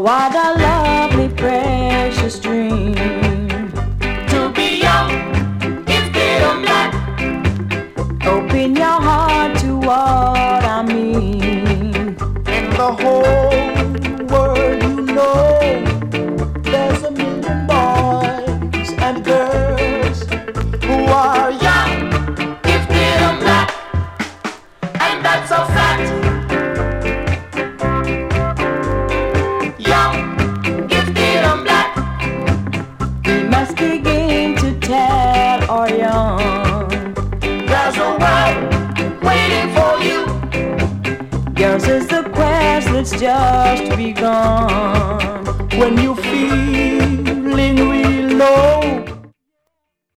what a lovely, precious dream. To be young is good life. Open your heart to what I mean. In the whole world, you know, there's a million boys and girls who are young, Gifted and black, and that's a fact. Young, gifted and black. We must begin to tell our young. There's a world waiting for you. Yours is the quest that's just begun. when you're feeling real low.